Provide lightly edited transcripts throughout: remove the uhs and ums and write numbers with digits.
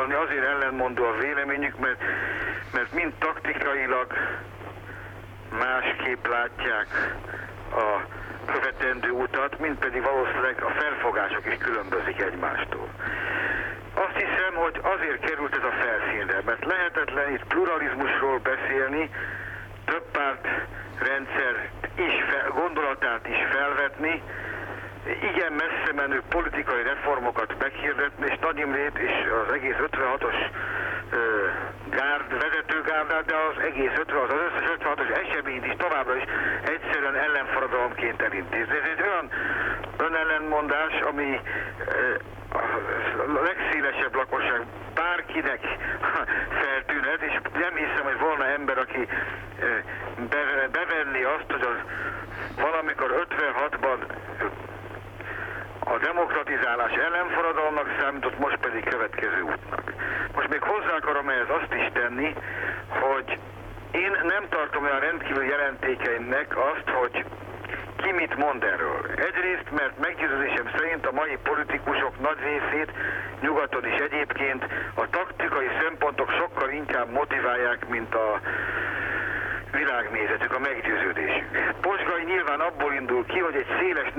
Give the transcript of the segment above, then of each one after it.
gondolni, azért ellentmondó a véleményük, mert mind taktikailag másképp látják a követendő utat, mint pedig valószínűleg a felfogások is különbözik egymástól. Azt hiszem, hogy azért került ez a felszínre, mert lehetetlen itt pluralizmusról beszélni, több párt rendszer gondolatát is felvetni, igen messze menő politikai reformokat meghirdetni, és Nagy Imrét és az egész 56-os vezetőgárdát, de az egész az összes 56-os eseményt is továbbra is egyszerűen ellenforradalomként elintézni. Ez egy olyan önellentmondás, ami a legszélesebb lakosság bárkinek feltűnhet, és nem hiszem, hogy volna ember, aki bevenni azt, hogy valamikor 56-ban a demokratizálás ellenforradalomnak számított, most pedig következő útnak. Most még hozzá akarom ehhez azt is tenni, hogy én nem tartom olyan rendkívül jelentékeimnek azt, hogy ki mit mond erről. Egyrészt, mert meggyőződésem szerint a mai politikusok nagy részét nyugaton is egyébként a taktikai szempontok sokkal inkább motiválják, mint a világnézetük, a meggyőződésük. Pozsgai nyilván abból indul ki, hogy egy széles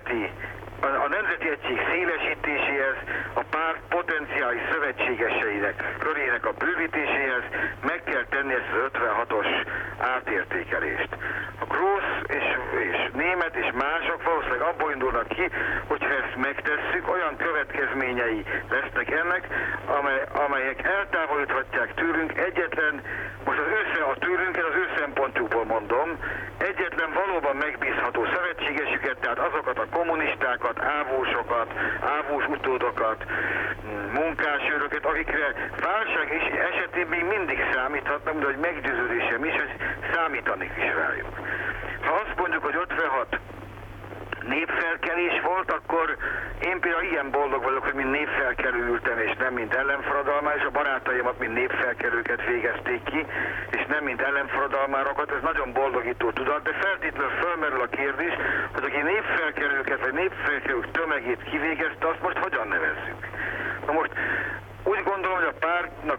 a nemzeti egység szélesítéséhez, a párt potenciális szövetségeseinek körének a bővítéséhez meg kell tenni ezt az 56-os átértékelést. A Grósz és német és mások valószínűleg abból indulnak ki, hogyha ezt megtesszük, olyan következményei lesznek ennek, amelyek eltávolíthatják tőlünk egyetlen, most a tőlünket az ő szempontjukból mondom, egyetlen valóban megbízható szövetségesüket, tehát azokat a kommunistákat, ávósokat, ávós utódokat, munkásőröket, akikre válság esetén még mindig számíthatnak, de hogy meggyőződésem is, hogy számítani is rájuk. Ha azt mondjuk, hogy 56 népfelkelés volt, akkor én például ilyen boldog vagyok, hogy mint népfelkelő ültem, és nem mint ellenforradalmár, és a barátaimat mint népfelkelőket végezték ki, és nem mint ellenforradalmárokat, ez nagyon boldogító tudat, de feltétlenül fölmerül a kérdés, hogy aki népfelkelőket vagy népfelkelők tömegét kivégezte, azt most hogyan nevezzük? Na most úgy gondolom, hogy a pártnak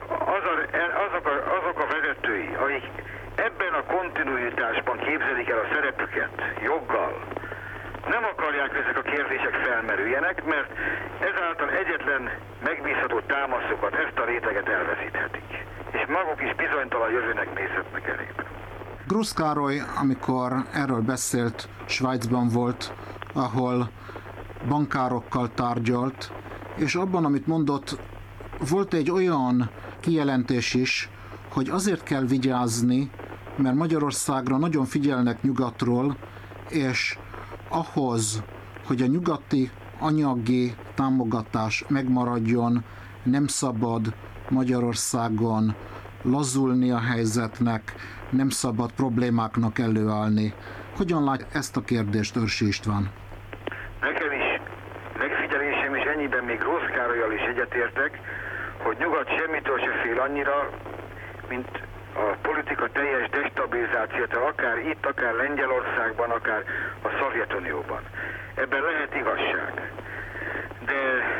azok a vezetői, akik ebben a kontinuitásban képzelik el a szerepüket joggal, nem akarják, hogy ezek a kérdések felmerüljenek, mert ezáltal egyetlen megbízható támaszokat, ezt a réteget elveszíthetik. És maguk is bizonytalan jövőnek nézhetnek elébe. Grósz Károly, amikor erről beszélt, Svájcban volt, ahol bankárokkal tárgyalt, és abban, amit mondott, volt egy olyan kijelentés is, hogy azért kell vigyázni, mert Magyarországra nagyon figyelnek nyugatról, és ahhoz, hogy a nyugati anyagi támogatás megmaradjon, nem szabad Magyarországon lazulni a helyzetnek, nem szabad problémáknak előállni. Hogyan lát ezt a kérdést Őrsi István? Nekem is megfigyelésem, és ennyiben még Grósz Károllyal is egyetértek, hogy nyugat semmitől se fél annyira, mint a politika teljes destabilizációtól, akár itt, akár Lengyelországban, akár a Szovjetunióban. Ebben lehet igazság. De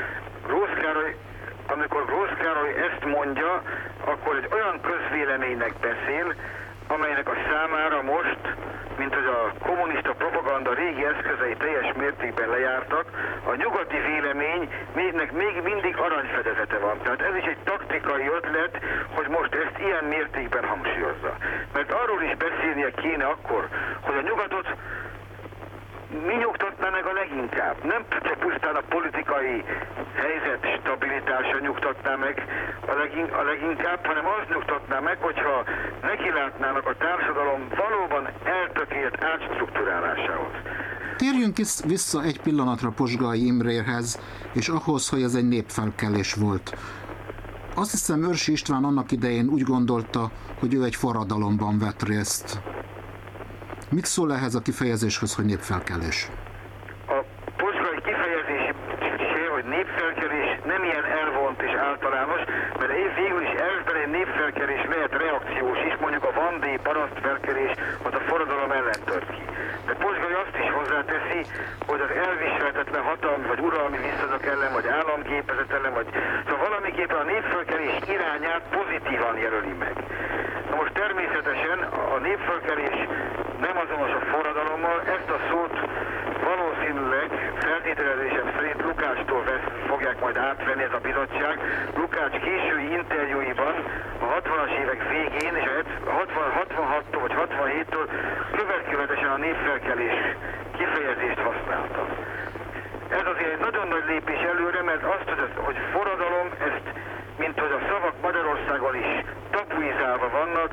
amikor Grósz Károly ezt mondja, akkor egy olyan közvéleménynek beszél, amelynek a számára most, mint hogy a kommunista propaganda régi eszközei teljes mértékben lejártak, a nyugati véleménynek még mindig aranyfedezete van. Tehát ez is egy taktikai ötlet, hogy most ezt ilyen mértékben hangsúlyozza. Mert arról is beszélnie kéne akkor, hogy a nyugatot mi nyugtatná meg a leginkább? Nem csak pusztán a politikai helyzet stabilitása nyugtatná meg a leginkább, hanem az nyugtatná meg, hogyha nekilátnának a társadalom valóban eltökélt átstruktúrálásához. Térjünk vissza egy pillanatra Pozsgai Imréhez, és ahhoz, hogy ez egy népfelkelés volt. Azt hiszem, Őrsi István annak idején úgy gondolta, hogy ő egy forradalomban vett részt. Mit szól ehhez a kifejezéshez, hogy népfelkelés? A pozsgai kifejezés, hogy népfelkelés nem ilyen elvont és általános, mert végül is elvben egy népfelkelés lehet reakciós is, mondjuk a vandéi parasztfelkelés, az a forradalom ellen tört ki. De Pozsgai azt is hozzáteszi, hogy az elviselhetetlen hatalmi vagy uralmi viszonyok ellen, vagy államgépezet ellen, vagy szóval valami tulajdonképpen a népfölkelés irányát pozitívan jelöli meg. Na most természetesen a népfölkelés nem azonos a forradalommal, ezt a szót valószínűleg feltételezésem szerint Lukácstól fogják majd átvenni ez a bizottság. Lukács késői interjúiban a 60-as évek végén és a 66-tól vagy 67-től következetesen a népfelkelés kifejezést használta. Ez azért egy nagyon nagy lépés előre, mert azt, hogy forradalom, ezt, mint hogy a szavak Magyarországon is tabuizálva vannak,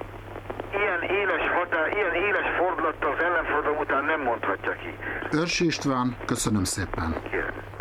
ilyen éles fordulattal az ellenforradalom után nem mondhatja ki. Őrsi István, köszönöm szépen. Kérem.